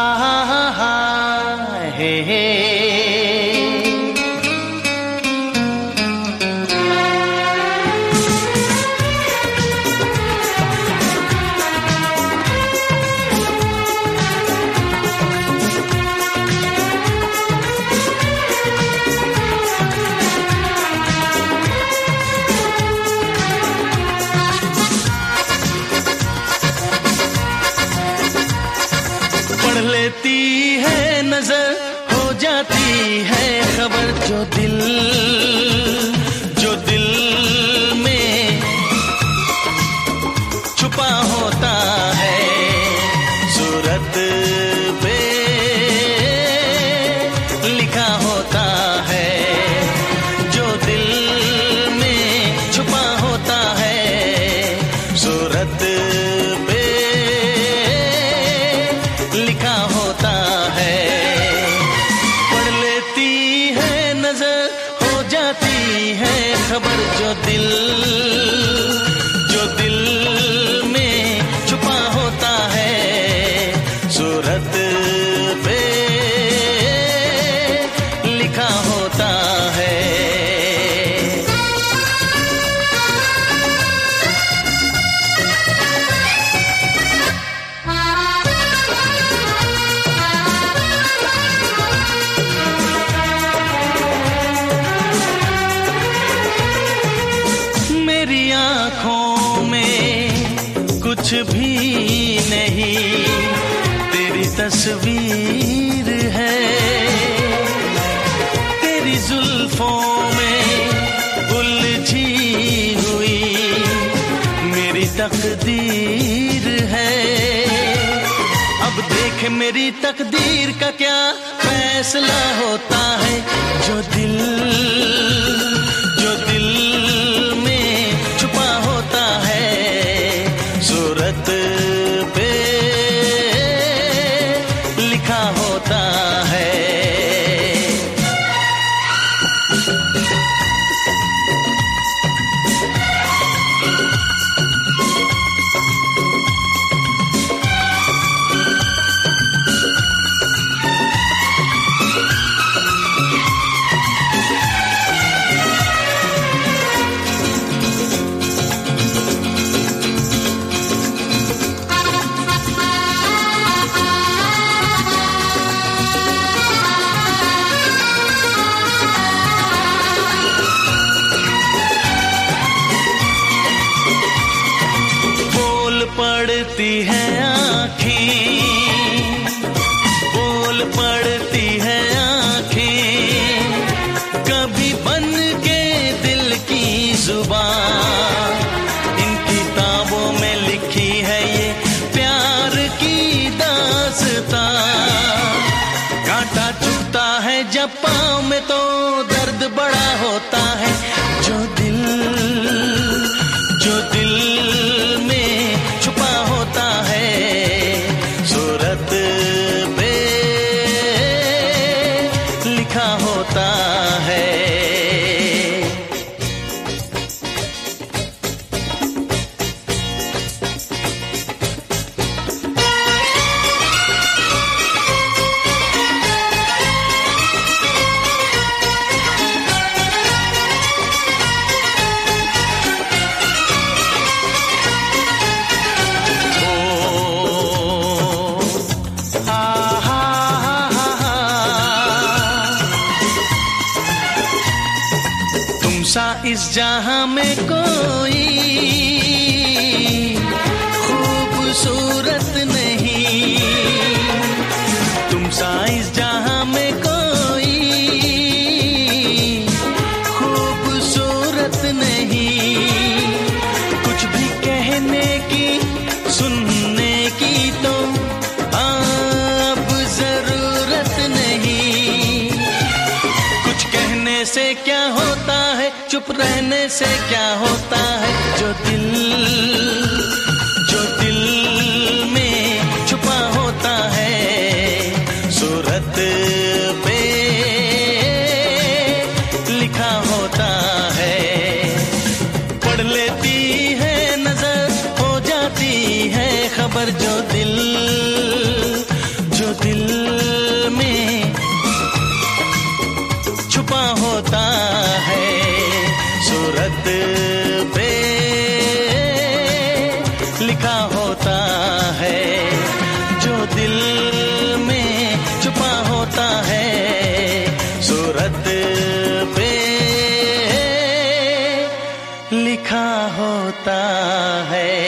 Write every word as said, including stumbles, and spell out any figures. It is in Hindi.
हा हा हे हे लेती है नजर हो जाती है खबर जो दिल जो दिल में छुपा होता है सूरत पे लिखा होता है जो दिल में छुपा होता है सूरत पे लिखा होता है। पढ़ लेती है नजर हो जाती है खबर जो दिल जो दिल में छुपा होता है सूरत पे लिखा होता है। आँखों में कुछ भी नहीं तेरी तस्वीर है तेरी जुल्फों में उलझी हुई मेरी तकदीर है। अब देख मेरी तकदीर का क्या फैसला होता है जो दिल जो दिल सूरत पे लिखा होता है। पड़ती है आँखें बोल पड़ती है आँखें कभी बन के दिल की जुबान इन किताबों में लिखी है ये प्यार की दास्तां। कांटा चुभता है जब पाँव में तो दर्द बड़ा होता है जो दिल जो दिल सूरत पे लिखा होता है। इस जहां में कोई खूबसूरत नहीं तुम सा इस जहां में कोई खूबसूरत नहीं कुछ भी कहने की सुनने की तो अब जरूरत नहीं कुछ कहने से क्या होता है चुप रहने से क्या होता है जो दिल जो दिल में छुपा होता है सूरत पे लिखा होता है। पढ़ लेती है नजर हो जाती है खबर जो दिल जो दिल होता है।